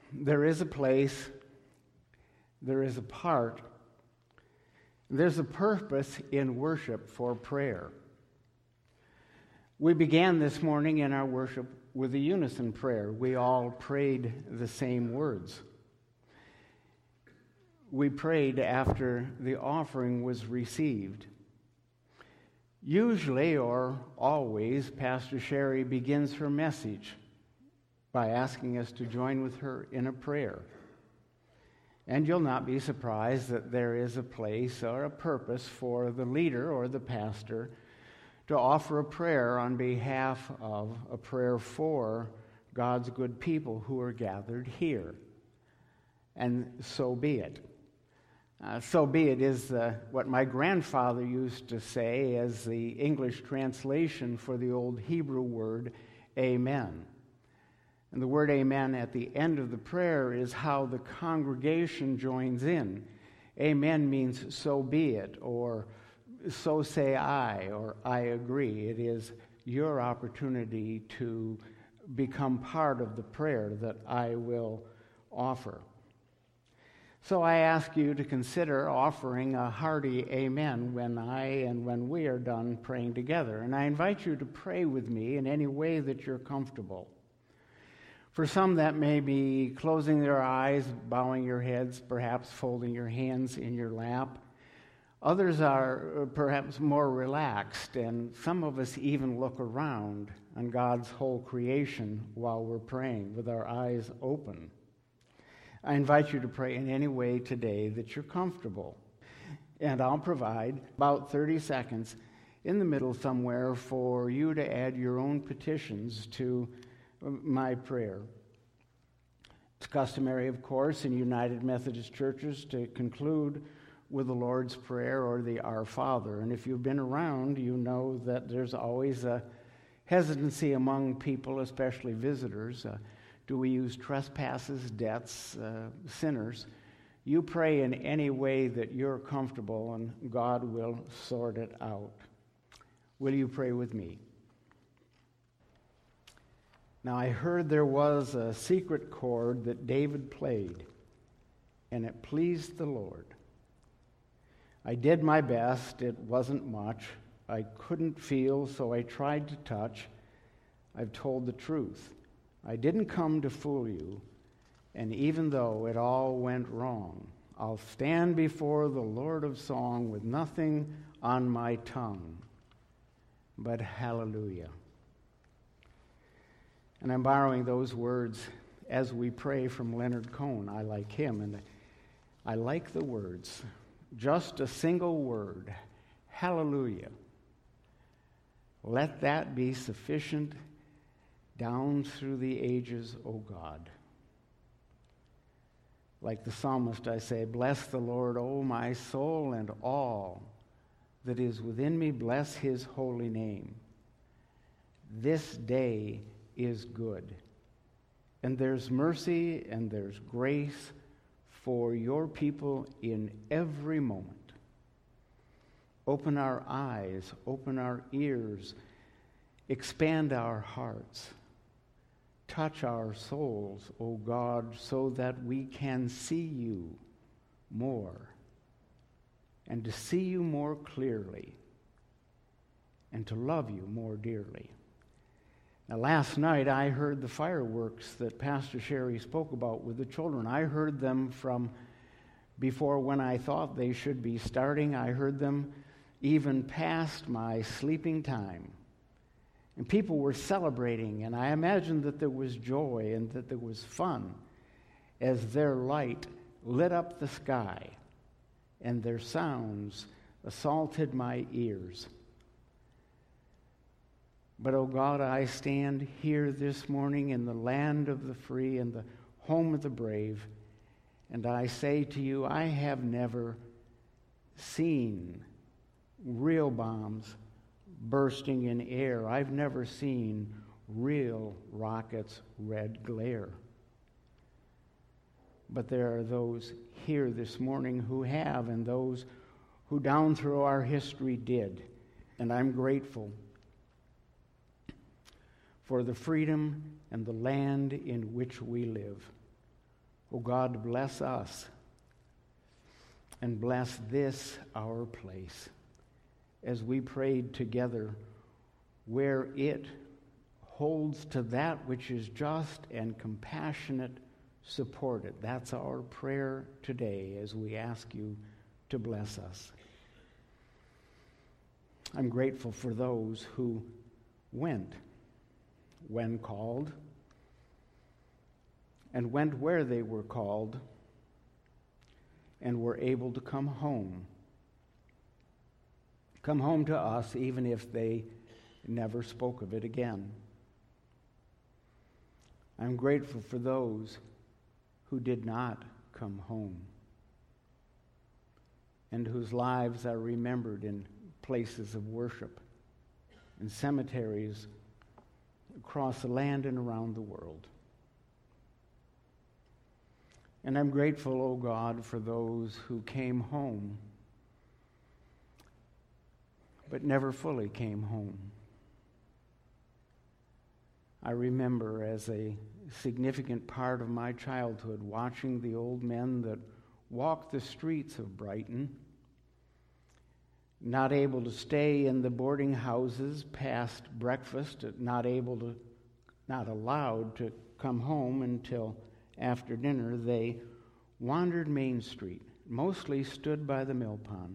there is a place, there is a part, there's a purpose in worship for prayer. We began this morning in our worship with a unison prayer. We all prayed the same words. We prayed after the offering was received. Usually, or always, Pastor Sherry begins her message by asking us to join with her in a prayer. And you'll not be surprised that there is a place or a purpose for the leader or the pastor to offer a prayer on behalf of, a prayer for God's good people who are gathered here. And so be it. So be it is what my grandfather used to say as the English translation for the old Hebrew word, amen. And the word amen at the end of the prayer is how the congregation joins in. Amen means so be it, or so say I, or I agree. It is your opportunity to become part of the prayer that I will offer. So I ask you to consider offering a hearty amen when we are done praying together. And I invite you to pray with me in any way that you're comfortable. For some, that may be closing their eyes, bowing your heads, perhaps folding your hands in your lap. Others are perhaps more relaxed, and some of us even look around on God's whole creation while we're praying with our eyes open. I invite you to pray in any way today that you're comfortable. And I'll provide about 30 seconds in the middle somewhere for you to add your own petitions to my prayer. It's customary, of course, in United Methodist churches to conclude with the Lord's Prayer or the Our Father. And if you've been around, you know that there's always a hesitancy among people, especially visitors. Do we use trespasses, debts, sinners? You pray in any way that you're comfortable, and God will sort it out. Will you pray with me? Now, I heard there was a secret chord that David played, and it pleased the Lord. I did my best. It wasn't much. I couldn't feel, so I tried to touch. I've told the truth. I didn't come to fool you, and even though it all went wrong, I'll stand before the Lord of song with nothing on my tongue but hallelujah. And I'm borrowing those words as we pray from Leonard Cohen. I like him, and I like the words. Just a single word, hallelujah. Let that be sufficient down through the ages, O God. Like the psalmist, I say, bless the Lord, O my soul, and all that is within me, bless his holy name. This day is good, and there's mercy and there's grace for your people in every moment. Open our eyes, open our ears, expand our hearts. Touch our souls, O God, so that we can see you more and to see you more clearly and to love you more dearly. Now, last night I heard the fireworks that Pastor Sherry spoke about with the children. I heard them from before when I thought they should be starting. I heard them even past my sleeping time. And people were celebrating, and I imagined that there was joy and that there was fun as their light lit up the sky and their sounds assaulted my ears. But, oh God, I stand here this morning in the land of the free and the home of the brave, and I say to you, I have never seen real bombs bursting in air. I've never seen real rockets' red glare. But there are those here this morning who have, and those who down through our history did. And I'm grateful for the freedom and the land in which we live. O God, bless us and bless this our place as we prayed together, where it holds to that which is just and compassionate, support it. That's our prayer today as we ask you to bless us. I'm grateful for those who went when called and went where they were called and were able to come home. Come home to us even if they never spoke of it again. I'm grateful for those who did not come home and whose lives are remembered in places of worship, in cemeteries across the land and around the world. And I'm grateful, O God, for those who came home but never fully came home. I remember as a significant part of my childhood watching the old men that walked the streets of Brighton, not able to stay in the boarding houses past breakfast, not allowed to come home until after dinner. They wandered Main Street, mostly stood by the mill pond.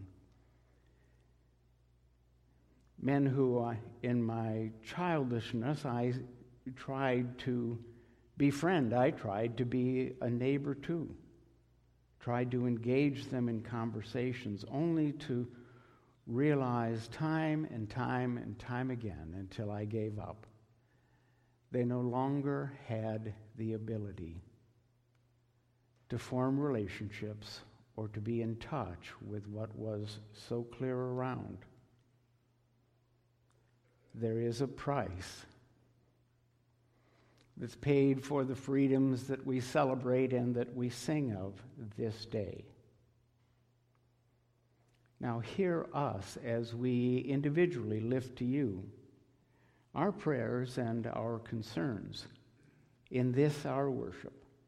Men who, in my childishness, I tried to befriend. I tried to be a neighbor too. Tried to engage them in conversations, only to realize time and time and time again until I gave up. They no longer had the ability to form relationships or to be in touch with what was so clear around. There is a price that's paid for the freedoms that we celebrate and that we sing of this day. Now hear us as we individually lift to you our prayers and our concerns in this our worship.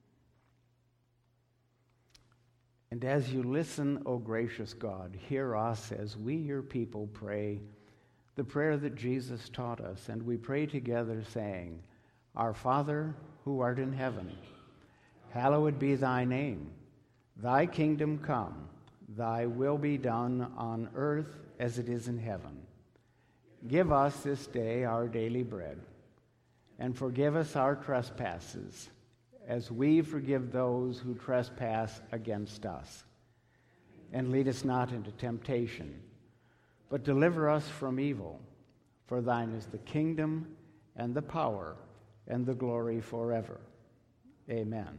And as you listen, O gracious God, hear us as we, your people, pray the prayer that Jesus taught us, and we pray together saying, Our Father, who art in heaven, hallowed be thy name. Thy kingdom come, thy will be done on earth as it is in heaven. Give us this day our daily bread, and forgive us our trespasses, as we forgive those who trespass against us. And lead us not into temptation, but deliver us from evil. For thine is the kingdom and the power and the glory forever. Amen.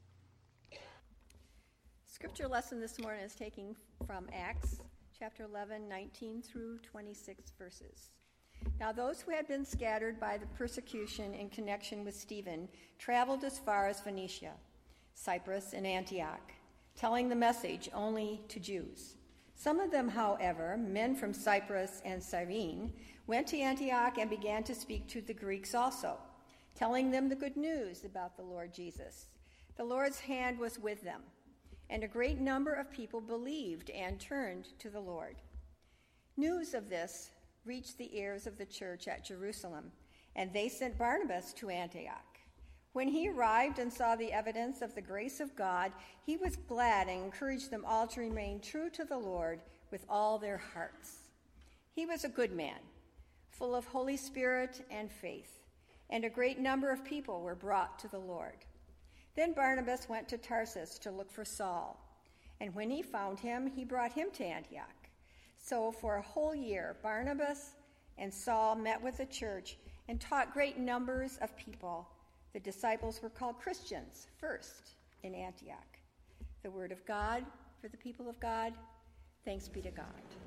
Scripture lesson this morning is taking from Acts chapter 11, 19 through 26 verses. Now those who had been scattered by the persecution in connection with Stephen traveled as far as Phoenicia, Cyprus, and Antioch, telling the message only to Jews. Some of them, however, men from Cyprus and Cyrene, went to Antioch and began to speak to the Greeks also, telling them the good news about the Lord Jesus. The Lord's hand was with them, and a great number of people believed and turned to the Lord. News of this reached the ears of the church at Jerusalem, and they sent Barnabas to Antioch. When he arrived and saw the evidence of the grace of God, he was glad and encouraged them all to remain true to the Lord with all their hearts. He was a good man, full of Holy Spirit and faith, and a great number of people were brought to the Lord. Then Barnabas went to Tarsus to look for Saul, and when he found him, he brought him to Antioch. So for a whole year, Barnabas and Saul met with the church and taught great numbers of people. The disciples were called Christians first in Antioch. The word of God for the people of God. Thanks be to God.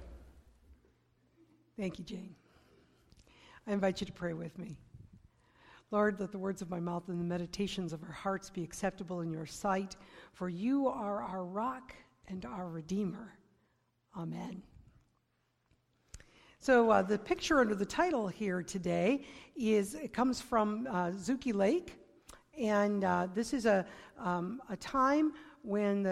Thank you, Jane. I invite you to pray with me. Lord, let the words of my mouth and the meditations of our hearts be acceptable in your sight, for you are our rock and our Redeemer. Amen. So the picture under the title here today comes from Zuki Lake, And this is a time when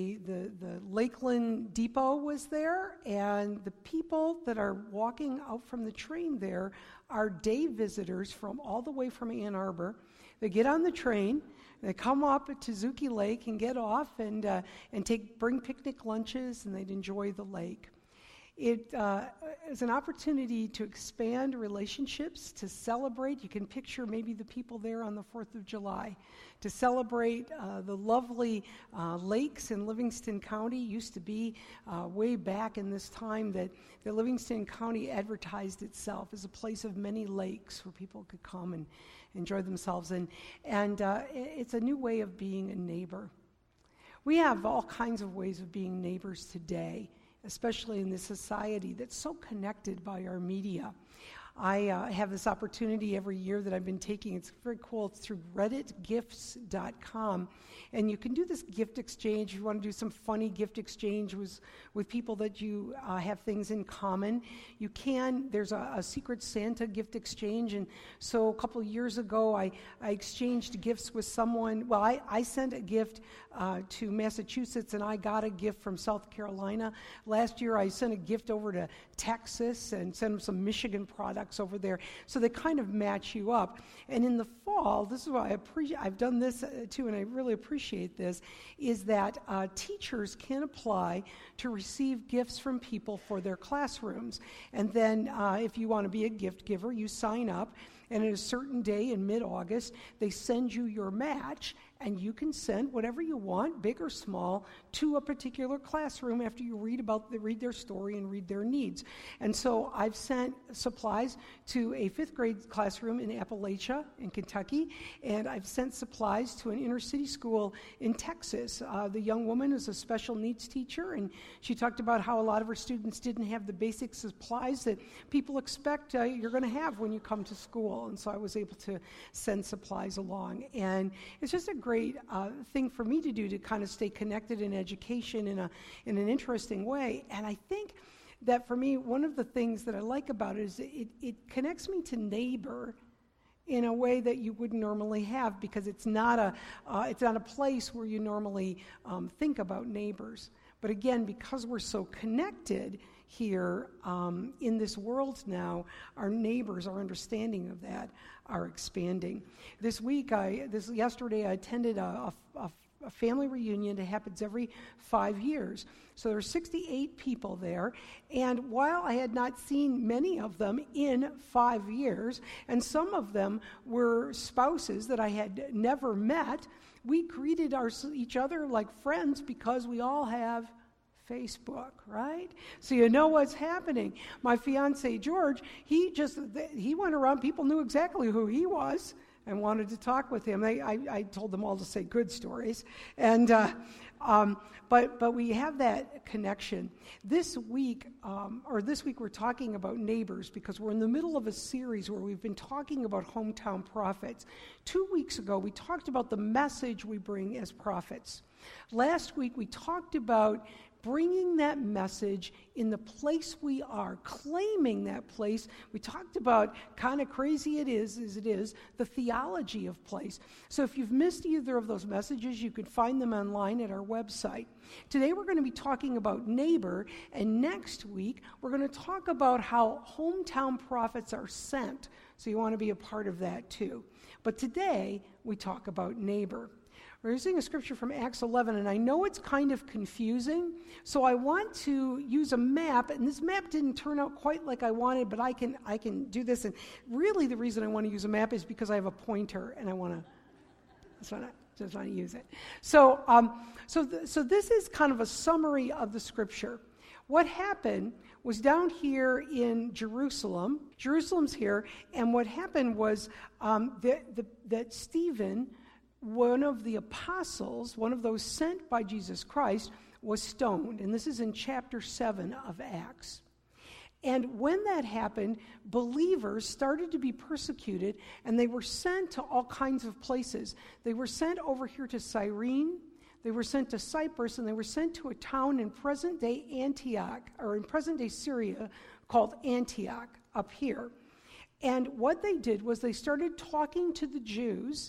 the Lakeland Depot was there, and the people that are walking out from the train there are day visitors from all the way from Ann Arbor. They get on the train, they come up to Zuki Lake and get off and bring picnic lunches, and they'd enjoy the lake. It is an opportunity to expand relationships, to celebrate. You can picture maybe the people there on the 4th of July, to celebrate the lovely lakes in Livingston County. Used to be way back in this time that Livingston County advertised itself as a place of many lakes where people could come and enjoy themselves. And it's a new way of being a neighbor. We have all kinds of ways of being neighbors today, especially in this society that's so connected by our media. I have this opportunity every year that I've been taking. It's very cool. It's through redditgifts.com. And you can do this gift exchange. If you want to do some funny gift exchange with people that you have things in common, you can. There's a Secret Santa gift exchange. And so a couple of years ago, I exchanged gifts with someone. Well, I sent a gift to Massachusetts, and I got a gift from South Carolina. Last year, I sent a gift over to Texas and sent them some Michigan products over there. So they kind of match you up. And in the fall, this is why I've done this too, and I really appreciate this, is that teachers can apply to receive gifts from people for their classrooms. And then if you want to be a gift giver, you sign up, and at a certain day in mid-August, they send you your match, and you can send whatever you want, big or small, to a particular classroom after you read their story and read their needs. And so I've sent supplies to a 5th grade classroom in Appalachia in Kentucky, and I've sent supplies to an inner city school in Texas. The young woman is a special needs teacher, and she talked about how a lot of her students didn't have the basic supplies that people expect you're going to have when you come to school. And so I was able to send supplies along. And it's just a great thing for me to do to kind of stay connected in education in an interesting way. And I think that for me, one of the things that I like about it is it connects me to neighbor in a way that you wouldn't normally have, because it's not a place where you normally think about neighbors. But again, because we're so connected here in this world now, our neighbors, our understanding of that are expanding. Yesterday, I attended a family reunion that happens every 5 years. So there are 68 people there, and while I had not seen many of them in 5 years, and some of them were spouses that I had never met, we greeted each other like friends because we all have Facebook, right? So you know what's happening. My fiance, George, he went around, people knew exactly who he was and wanted to talk with him. I told them all to say good stories. And but we have that connection. This week we're talking about neighbors because we're in the middle of a series where we've been talking about hometown prophets. 2 weeks ago, we talked about the message we bring as prophets. Last week, we talked about bringing that message in the place we are, claiming that place. We talked about, kind of crazy it is, the theology of place. So if you've missed either of those messages, you can find them online at our website. Today we're going to be talking about neighbor, and next week we're going to talk about how hometown prophets are sent. So you want to be a part of that too. But today we talk about neighbor. We're using a scripture from Acts 11, and I know it's kind of confusing, so I want to use a map, and this map didn't turn out quite like I wanted, but I can do this, and really the reason I want to use a map is because I have a pointer, and I just want to use it. So this is kind of a summary of the scripture. What happened was down here in Jerusalem. Jerusalem's here, and what happened was that Stephen, one of the apostles, one of those sent by Jesus Christ, was stoned. And this is in chapter 7 of Acts. And when that happened, believers started to be persecuted, and they were sent to all kinds of places. They were sent over here to Cyrene, they were sent to Cyprus, and they were sent to a town in present-day Antioch, or in present-day Syria, called Antioch, up here. And what they did was they started talking to the Jews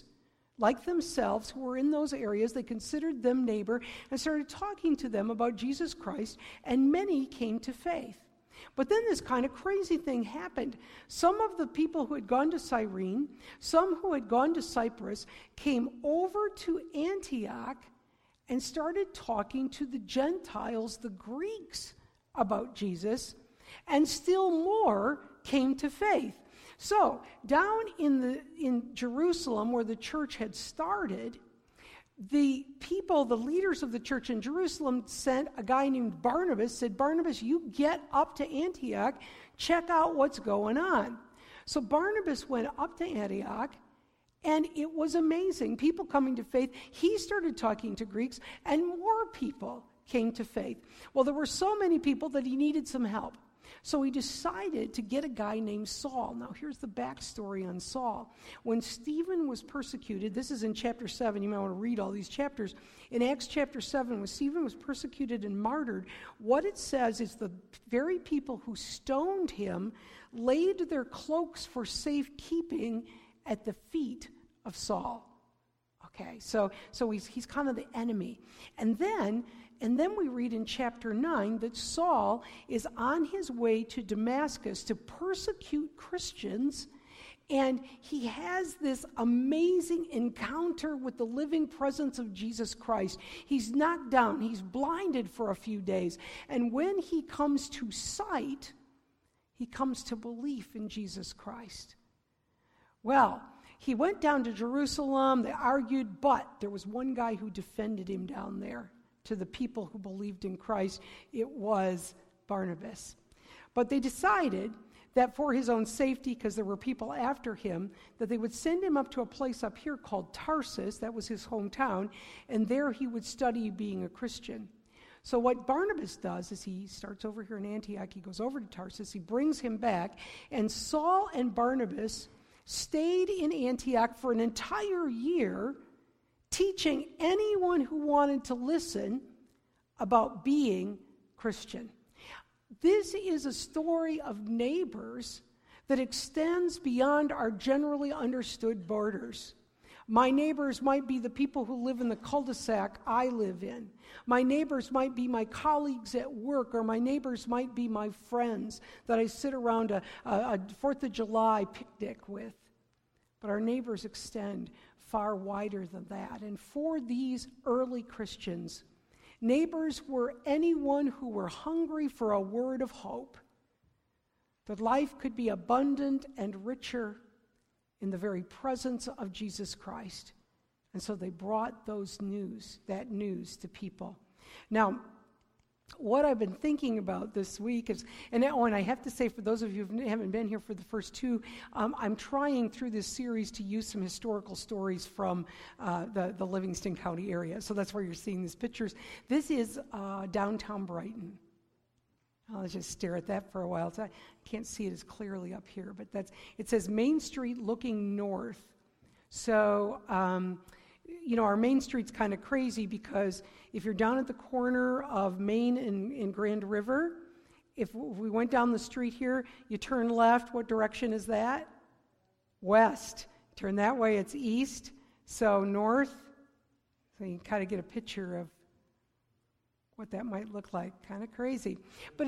like themselves, who were in those areas. They considered them neighbor and started talking to them about Jesus Christ, and many came to faith. But then this kind of crazy thing happened. Some of the people who had gone to Cyrene, some who had gone to Cyprus, came over to Antioch and started talking to the Gentiles, the Greeks, about Jesus, and still more came to faith. So, down in Jerusalem, where the church had started, the people, the leaders of the church in Jerusalem, sent a guy named Barnabas, said, Barnabas, you get up to Antioch, check out what's going on. So Barnabas went up to Antioch, and it was amazing. People coming to faith. He started talking to Greeks, and more people came to faith. Well, there were so many people that he needed some help. So he decided to get a guy named Saul. Now, here's the backstory on Saul. When Stephen was persecuted, this is in chapter 7, you might want to read all these chapters. In Acts chapter 7, when Stephen was persecuted and martyred, what it says is the very people who stoned him laid their cloaks for safekeeping at the feet of Saul. Okay, so he's kind of the enemy. And then we read in chapter 9 that Saul is on his way to Damascus to persecute Christians, and he has this amazing encounter with the living presence of Jesus Christ. He's knocked down, he's blinded for a few days, and when he comes to sight, he comes to belief in Jesus Christ. Well, he went down to Jerusalem, they argued, but there was one guy who defended him down there. To the people who believed in Christ, it was Barnabas. But they decided that for his own safety, because there were people after him, that they would send him up to a place up here called Tarsus, that was his hometown, and there he would study being a Christian. So what Barnabas does is he starts over here in Antioch, he goes over to Tarsus, he brings him back, and Saul and Barnabas stayed in Antioch for an entire year, teaching anyone who wanted to listen about being Christian. This is a story of neighbors that extends beyond our generally understood borders. My neighbors might be the people who live in the cul-de-sac I live in. My neighbors might be my colleagues at work, or my neighbors might be my friends that I sit around a 4th of July picnic with. But our neighbors extend far wider than that. And for these early Christians, neighbors were anyone who were hungry for a word of hope, that life could be abundant and richer in the very presence of Jesus Christ. And so they brought that news to people. Now, what I've been thinking about this week is, and I have to say, for those of you who haven't been here for the first two, I'm trying through this series to use some historical stories from the Livingston County area. So that's where you're seeing these pictures. This is downtown Brighton. I'll just stare at that for a while. I can't see it as clearly up here, but it says Main Street looking north. So, our Main Street's kind of crazy because if you're down at the corner of Main and Grand River, if we went down the street here, you turn left, what direction is that? West. Turn that way, it's east. So north, so you can kind of get a picture of what that might look like. Kind of crazy. But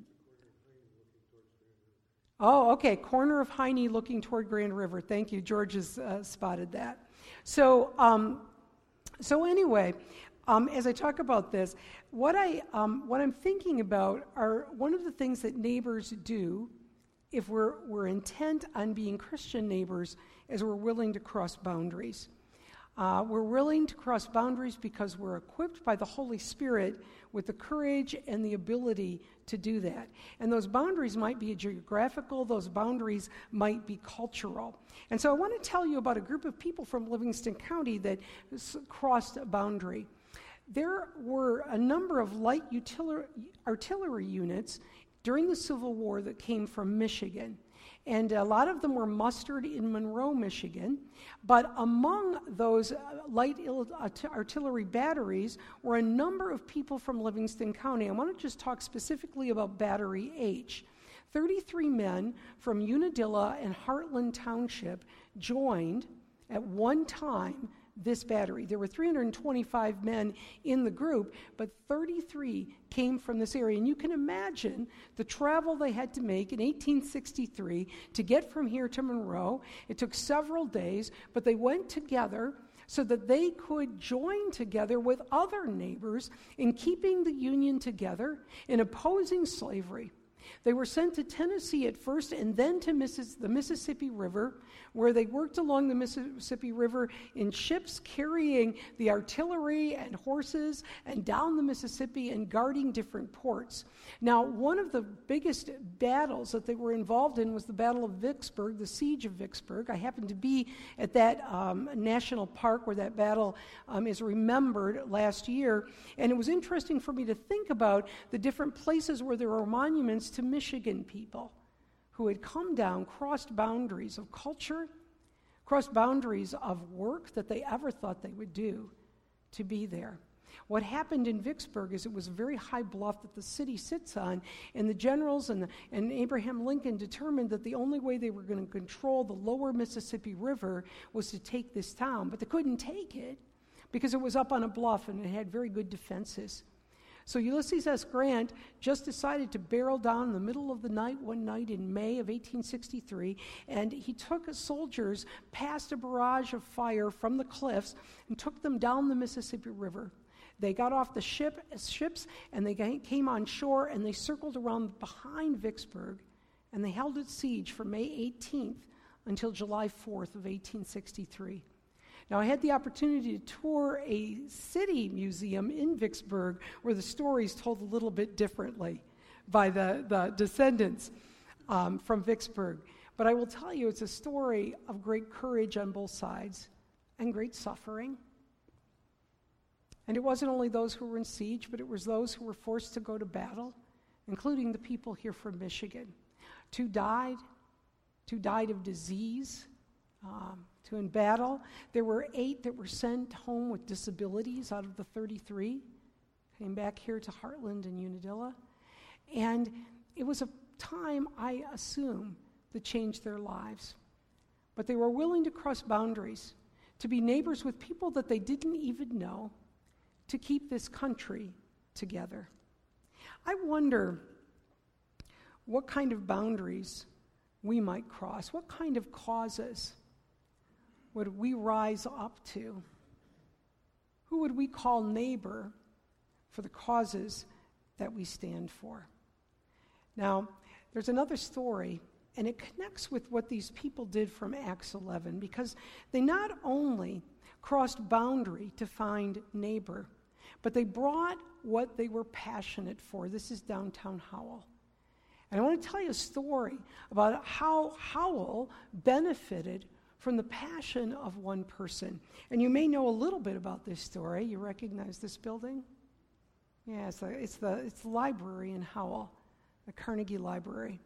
okay, corner of Heine looking toward Grand River. Thank you, George has spotted that. So anyway, as I talk about this, what I'm thinking about are one of the things that neighbors do if we're intent on being Christian neighbors is we're willing to cross boundaries. We're willing to cross boundaries because we're equipped by the Holy Spirit with the courage and the ability to do that. And those boundaries might be geographical, those boundaries might be cultural. And so I want to tell you about a group of people from Livingston County that crossed a boundary. There were a number of light artillery units during the Civil War that came from Michigan. And a lot of them were mustered in Monroe, Michigan. But among those light artillery batteries were a number of people from Livingston County. I want to just talk specifically about Battery H. 33 men from Unadilla and Heartland Township joined at one time this battery. There were 325 men in the group, but 33 came from this area. And you can imagine the travel they had to make in 1863 to get from here to Monroe. It took several days, but they went together so that they could join together with other neighbors in keeping the Union together, in opposing slavery. They were sent to Tennessee at first and then to the Mississippi River, where they worked along the Mississippi River in ships carrying the artillery and horses and down the Mississippi and guarding different ports. Now, one of the biggest battles that they were involved in was the Battle of Vicksburg, the Siege of Vicksburg. I happened to be at that national park where that battle is remembered last year, and it was interesting for me to think about the different places where there were monuments to Michigan people who had come down, crossed boundaries of culture, crossed boundaries of work that they ever thought they would do to be there. What happened in Vicksburg is it was a very high bluff that the city sits on, and the generals and Abraham Lincoln determined that the only way they were going to control the lower Mississippi River was to take this town. But they couldn't take it because it was up on a bluff and it had very good defenses. So Ulysses S. Grant just decided to barrel down in the middle of the night one night in May of 1863, and he took soldiers past a barrage of fire from the cliffs and took them down the Mississippi River. They got off the ships and they came on shore and they circled around behind Vicksburg, and they held its siege from May 18th until July 4th of 1863. Now, I had the opportunity to tour a city museum in Vicksburg where the story is told a little bit differently by the descendants from Vicksburg. But I will tell you, it's a story of great courage on both sides and great suffering. And it wasn't only those who were in siege, but it was those who were forced to go to battle, including the people here from Michigan. Two died of disease, two in battle. There were 8 that were sent home with disabilities out of the 33, came back here to Heartland and Unadilla. And it was a time, I assume, that changed their lives. But they were willing to cross boundaries, to be neighbors with people that they didn't even know, to keep this country together. I wonder what kind of boundaries we might cross, what kind of causes would we rise up to? Who would we call neighbor for the causes that we stand for? Now, there's another story, and it connects with what these people did from Acts 11, because they not only crossed boundary to find neighbor, but they brought what they were passionate for. This is downtown Howell. And I want to tell you a story about how Howell benefited from the passion of one person. And you may know a little bit about this story. You recognize this building? Yeah, it's the library in Howell, the Carnegie Library.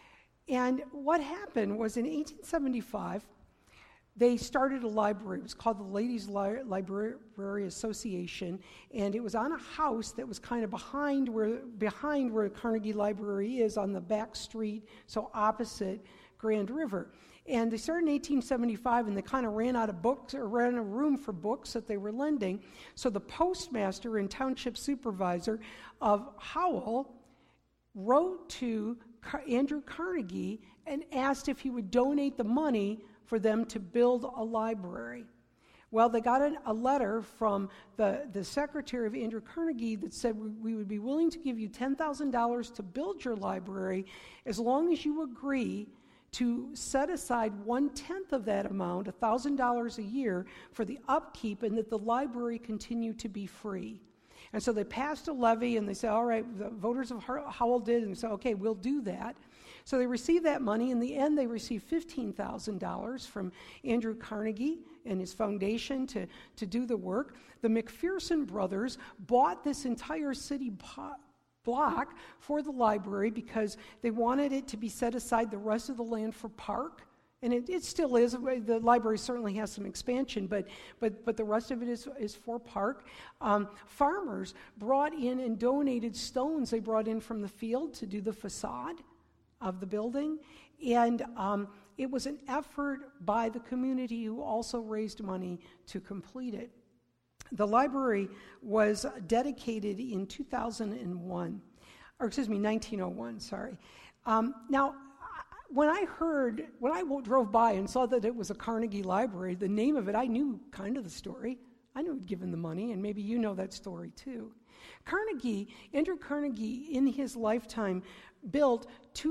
And what happened was in 1875, they started a library. It was called the Ladies' Library Association, and it was on a house that was kind of behind where Carnegie Library is, on the back street, so opposite Grand River. And they started in 1875, and they kind of ran out of books, or ran out of room for books that they were lending. So the postmaster and township supervisor of Howell wrote to Andrew Carnegie and asked if he would donate the money for them to build a library. Well, they got a letter from the secretary of Andrew Carnegie that said, we would be willing to give you $10,000 to build your library as long as you agree to set aside 1/10 of that amount, $1,000 a year, for the upkeep, and that the library continue to be free. And so they passed a levy, and they said, all right, the voters of Howell did, and they said, okay, we'll do that. So they received that money. In the end, they received $15,000 from Andrew Carnegie and his foundation to do the work. The McPherson brothers bought this entire city block for the library because they wanted it to be set aside, the rest of the land, for park. And it still is. The library certainly has some expansion, but the rest of it is for park. Farmers brought in and donated stones they brought in from the field to do the facade of the building. And it was an effort by the community who also raised money to complete it. The library was dedicated in 1901, sorry. Now, when I drove by and saw that it was a Carnegie Library, the name of it, I knew kind of the story. I knew he'd given the money, and maybe you know that story too. Andrew Carnegie, in his lifetime, built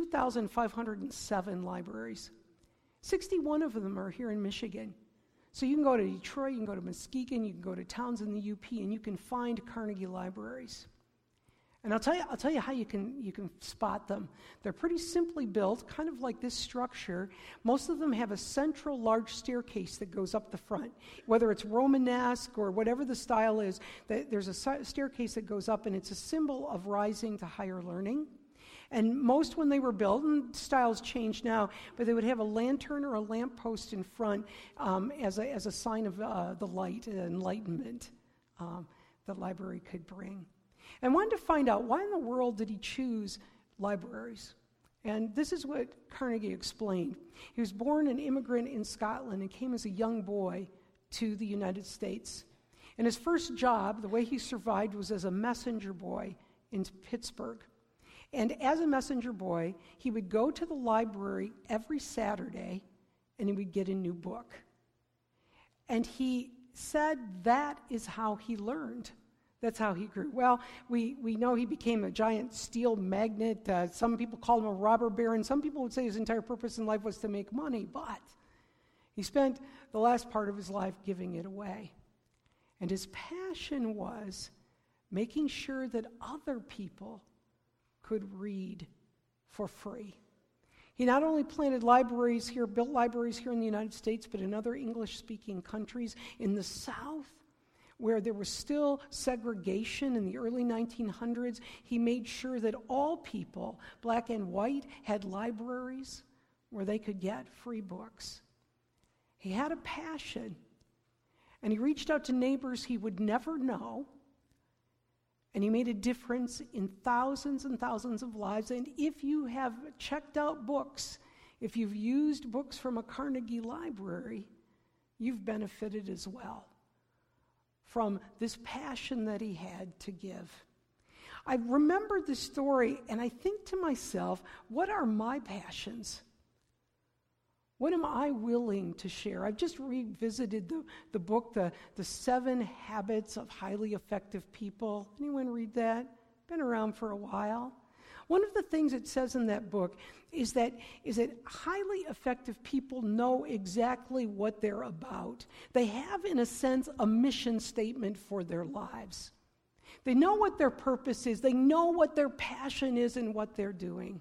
2,507 libraries. 61 of them are here in Michigan. So you can go to Detroit, you can go to Muskegon, you can go to towns in the UP, and you can find Carnegie libraries. And I'll tell you how you can spot them. They're pretty simply built, kind of like this structure. Most of them have a central large staircase that goes up the front. Whether it's Romanesque or whatever the style is, there's a staircase that goes up, and it's a symbol of rising to higher learning. And most, when they were built, and styles change now, but they would have a lantern or a lamppost in front as a sign of the light and enlightenment the library could bring. And I wanted to find out, why in the world did he choose libraries? And this is what Carnegie explained. He was born an immigrant in Scotland and came as a young boy to the United States. And his first job, the way he survived, was as a messenger boy in Pittsburgh. And as a messenger boy, he would go to the library every Saturday and he would get a new book. And he said that is how he learned. That's how he grew. Well, we know he became a giant steel magnate. Some people call him a robber baron. Some people would say his entire purpose in life was to make money, but he spent the last part of his life giving it away. And his passion was making sure that other people could read for free. He not only planted libraries here, built libraries here in the United States, but in other English-speaking countries. In the South, where there was still segregation in the early 1900s, he made sure that all people, black and white, had libraries where they could get free books. He had a passion, and he reached out to neighbors he would never know, and he made a difference in thousands and thousands of lives. And if you have checked out books, if you've used books from a Carnegie library, you've benefited as well from this passion that he had to give. I remembered this story, and I think to myself, what are my passions? What am I willing to share? I've just revisited the book, the 7 Habits of Highly Effective People. Anyone read that? Been around for a while. One of the things it says in that book is that highly effective people know exactly what they're about. They have, in a sense, a mission statement for their lives. They know what their purpose is. They know what their passion is and what they're doing.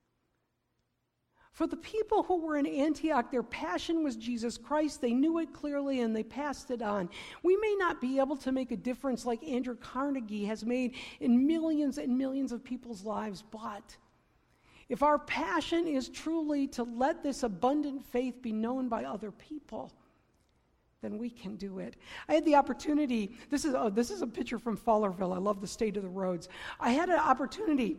For the people who were in Antioch, their passion was Jesus Christ. They knew it clearly and they passed it on. We may not be able to make a difference like Andrew Carnegie has made in millions and millions of people's lives, but if our passion is truly to let this abundant faith be known by other people, then we can do it. I had the opportunity, this is a picture from Fowlerville. I love the state of the roads. I had an opportunity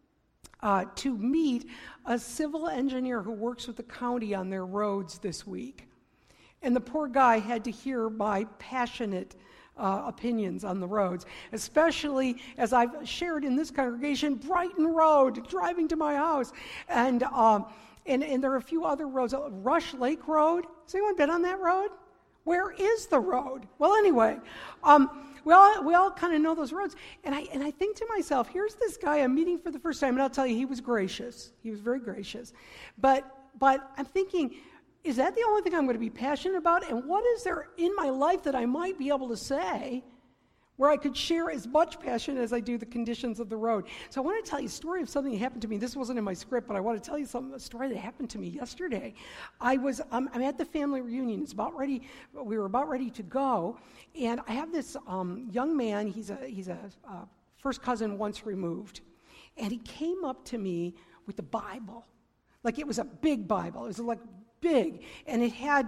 to meet a civil engineer who works with the county on their roads this week. And the poor guy had to hear my passionate opinions on the roads, especially as I've shared in this congregation, Brighton Road, driving to my house. And there are a few other roads. Rush Lake Road. Has anyone been on that road? Where is the road? Well, anyway, we all kind of know those roads. And I think to myself, here's this guy I'm meeting for the first time, and I'll tell you, he was gracious. He was very gracious. But I'm thinking, is that the only thing I'm going to be passionate about? And what is there in my life that I might be able to say where I could share as much passion as I do the conditions of the road? So I want to tell you a story of something that happened to me. This wasn't in my script, but I want to tell you a story that happened to me yesterday. I'm at the family reunion. We were about ready to go, and I have this young man. He's a first cousin once removed, and he came up to me with the Bible, like it was a big Bible. It was like big, and it had.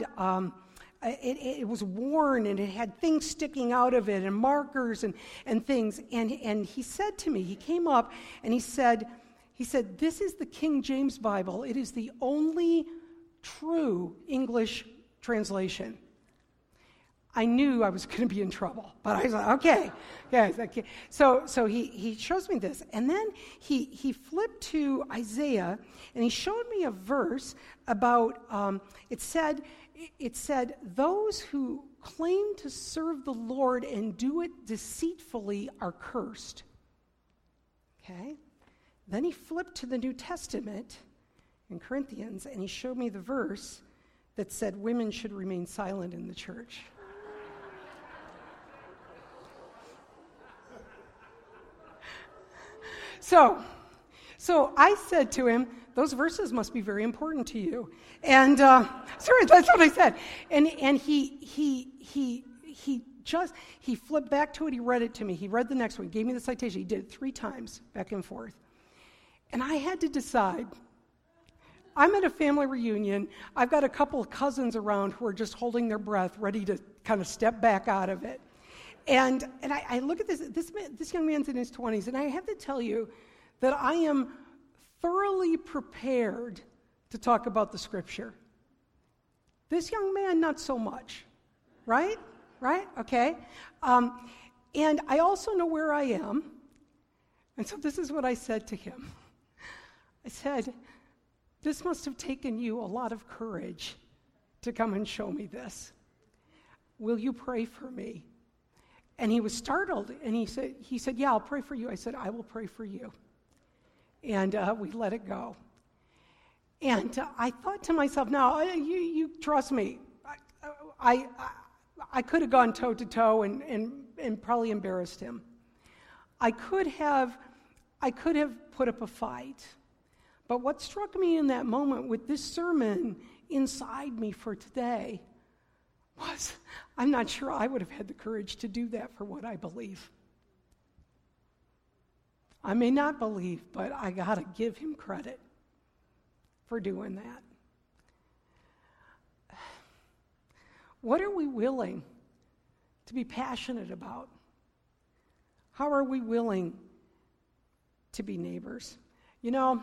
It was worn, and it had things sticking out of it, and markers and things. And he said to me, he came up and he said, this is the King James Bible. It is the only true English translation. I knew I was going to be in trouble, but I was like, okay. So he shows me this, and then he flipped to Isaiah, and he showed me a verse about, it said, those who claim to serve the Lord and do it deceitfully are cursed. Okay? Then he flipped to the New Testament in Corinthians, and he showed me the verse that said women should remain silent in the church. So I said to him, those verses must be very important to you. And sorry, that's what I said. And he flipped back to it. He read it to me. He read the next one, gave me the citation. He did it 3 times, back and forth. And I had to decide. I'm at a family reunion. I've got a couple of cousins around who are just holding their breath, ready to kind of step back out of it. And I look at this young man's in his 20s, and I have to tell you that I am thoroughly prepared to talk about the Scripture. This young man, not so much. Right? Okay. And I also know where I am. And so this is what I said to him. I said, this must have taken you a lot of courage to come and show me this. Will you pray for me? And he was startled, and he said, yeah, I'll pray for you. I said, I will pray for you. And we let it go. And I thought to myself, now, you trust me, I could have gone toe-to-toe and probably embarrassed him. I could have put up a fight. But what struck me in that moment with this sermon inside me for today was, I'm not sure I would have had the courage to do that for what I believe. I may not believe, but I got to give him credit for doing that. What are we willing to be passionate about? How are we willing to be neighbors? You know,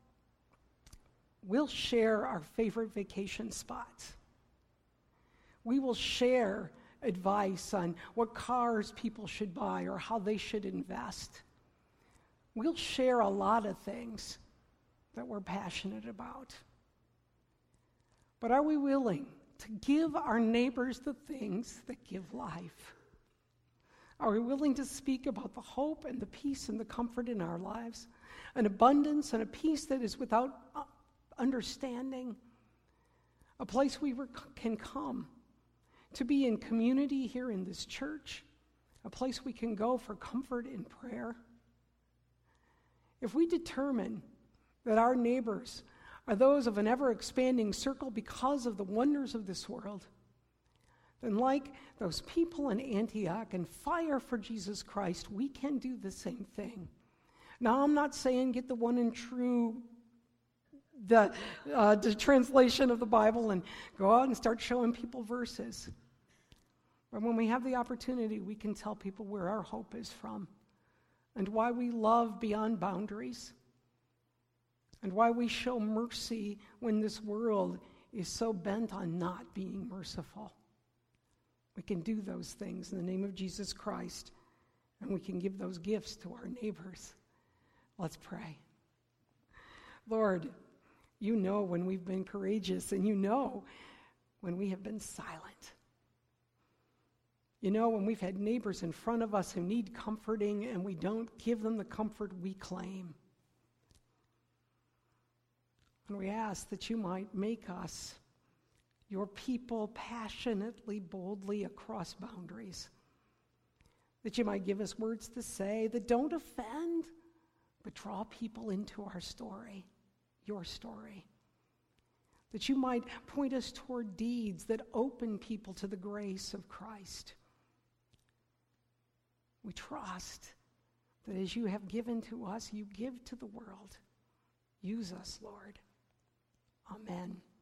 we'll share our favorite vacation spots. We will share advice on what cars people should buy or how they should invest. We'll share a lot of things that we're passionate about. But are we willing to give our neighbors the things that give life? Are we willing to speak about the hope and the peace and the comfort in our lives? An abundance and a peace that is without understanding. A place we can come to be in community here in this church. A place we can go for comfort in prayer. If we determine that our neighbors are those of an ever-expanding circle because of the wonders of this world, then like those people in Antioch and fire for Jesus Christ, we can do the same thing. Now, I'm not saying get the one and true the translation of the Bible and go out and start showing people verses. But when we have the opportunity, we can tell people where our hope is from and why we love beyond boundaries and why we show mercy when this world is so bent on not being merciful. We can do those things in the name of Jesus Christ, and we can give those gifts to our neighbors. Let's pray. Lord, you know when we've been courageous, and you know when we have been silent. You know when we've had neighbors in front of us who need comforting, and we don't give them the comfort we claim. And we ask that you might make us your people passionately, boldly across boundaries. That you might give us words to say that don't offend, but draw people into our story, your story. That you might point us toward deeds that open people to the grace of Christ. We trust that as you have given to us, you give to the world. Use us, Lord. Amen.